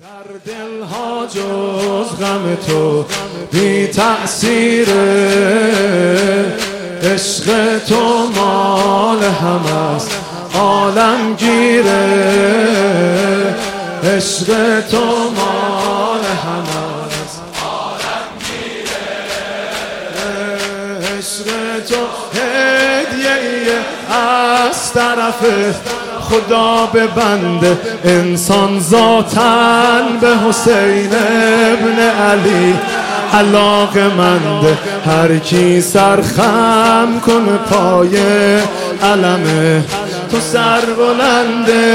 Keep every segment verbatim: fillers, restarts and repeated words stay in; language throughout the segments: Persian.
در دلها جز غم تو بی تأثیره، عشق تو مال هم است عالمگیره، عشق تو مال هم است عالمگیره، عشق تو هدیه از طرف خدا به بنده، انسان ذاتن به حسین ابن علی علاقه‌منده. هر کی سرخم کنه پای علم تو سر بلنده،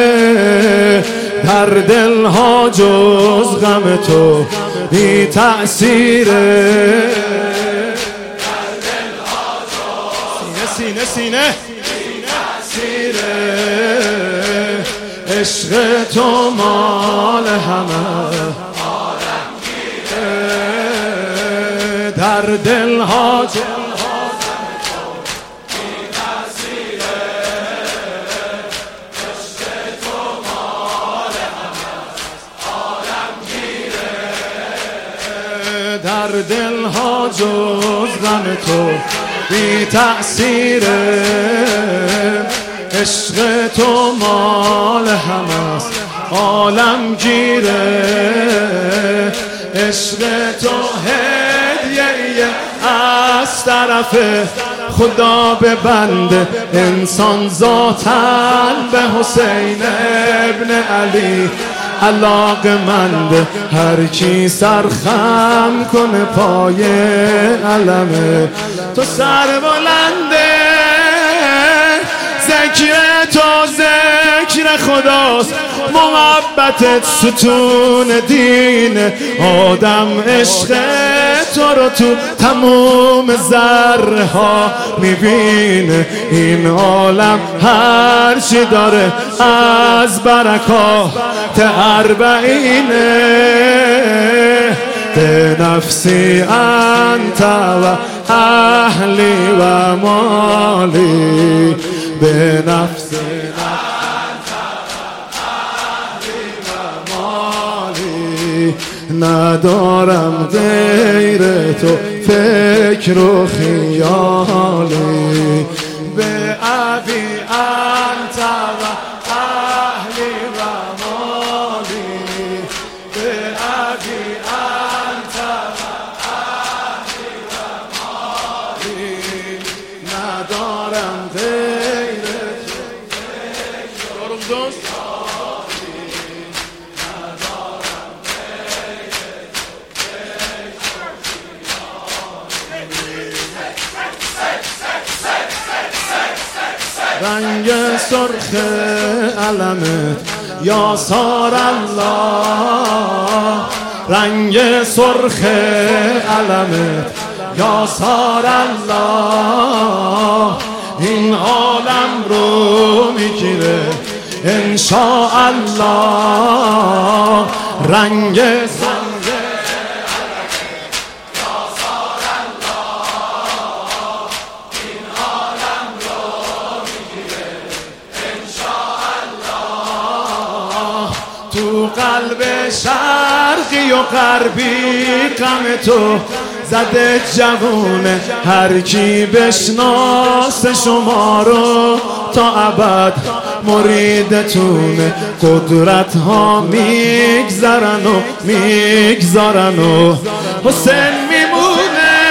در دلها جز غم تو بی تأثیره، در دلها جز سینه سینه سینه عشق تو مال همه عالمگیره، در دلها جز بی تأثیره، عشق تو مال همه عالمگیره، در دلها جز غم تو بی تأثیره، عشق تو مال هم است عالمگیره، عشق تو هدیه از طرف خدا به بنده، انسان ذاتن به حسین ابن علی علاقه‌منده. هر کی سرخم کنه پای علم تو سر بلنده، ذکر تو ذکر خداست، محبتت ستون دین، آدم عشق تو رو تو تموم ذره ها میبینه. این عالم هر چی داره از برکات اربعینه، به نفسی انت و اهلی و مالی، به نفسی انت و اهلی و مالی، ندارم غیر تو فکر و خیالی، به ابی انت و اهلی و مالی، به ابی انت و اهلی و مالی، ندارم غیر تو فکر و خیالی، رنگ سرخ علمت یا سار الله، رنگ سرخ علمت یا سار الله، این عالم رو میگیره انشاءالله، رنگ سرخ تو قلب شرقی و غربی غم تو زده جوونه، هر کی بشناسه شما رو تا ابد مریدتونه، قدرت ها میگذرن و میگذارن و حسین میمونه،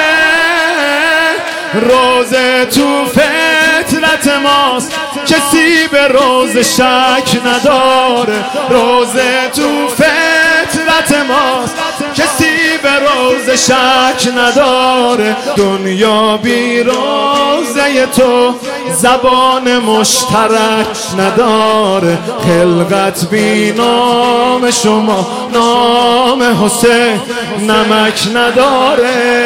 روزه تو فطرت ماست کسی به روز شک نداره، روزه تو فطرت ماست کسی به روز شک نداره، دنیا بی روزه تو زبان مشترک نداره، خلقت بی نام شما نام حسین نمک نداره،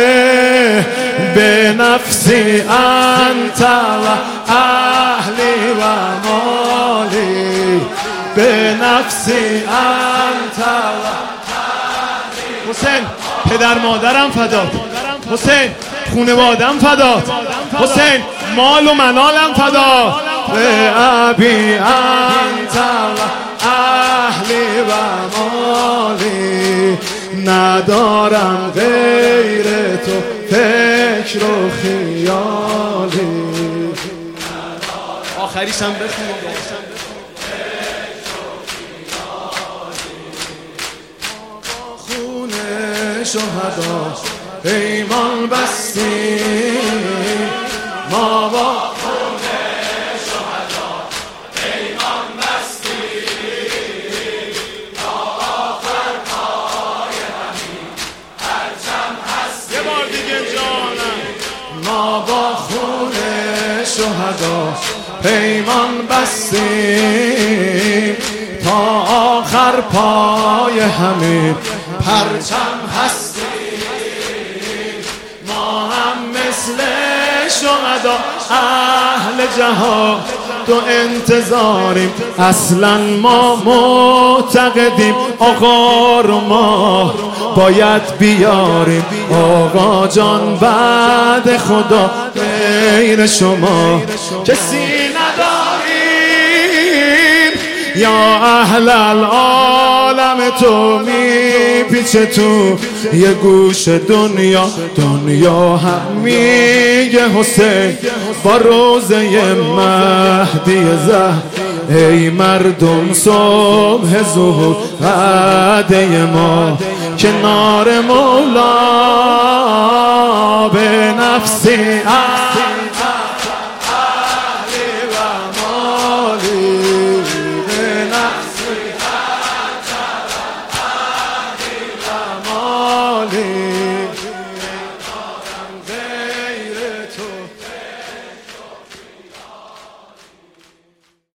به نفسی انت و اهلی و مالی، به نفسی انت و اهلی. حسین پدر مادرم فدات، حسین خونوادم فدات، حسین مال و منالم فدات، به ابی انت و اهلی و مالی. ندارم غیر تو فکر و خیالی. آخریش هم بخونیم. خون شهدا پیمان بستیم، ما با خون شهدا پیمان بستیم، تا آخر پای همین پرچم هستیم. یه بار دیگه جانم. ما با خون شهدا پیمان بستیم، تا آخر پای همین پرچم هستیم. ما هم مثل شهدا اهل جهان تو انتظاریم، اصلا ما معتقدیم آقا رو ما باید بیاریم. آقا جان بعد خدا غیر شما کسی نداریم. یا اهل العالم تو میپیچه تو یه گوش دنیا، دنیا هم میگه حسین با روزه مهدی زهر. ای مردم صبح ظهور وعده ما کنار مولا به نفسی